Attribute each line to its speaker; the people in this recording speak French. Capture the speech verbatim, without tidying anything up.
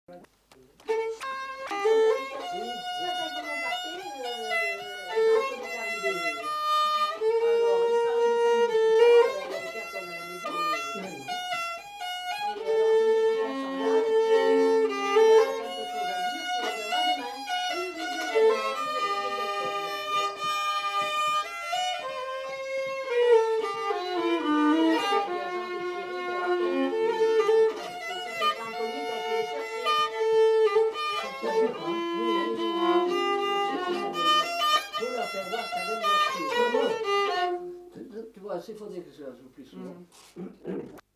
Speaker 1: Tu vois, c'est faudrait que ce soit plus souvent.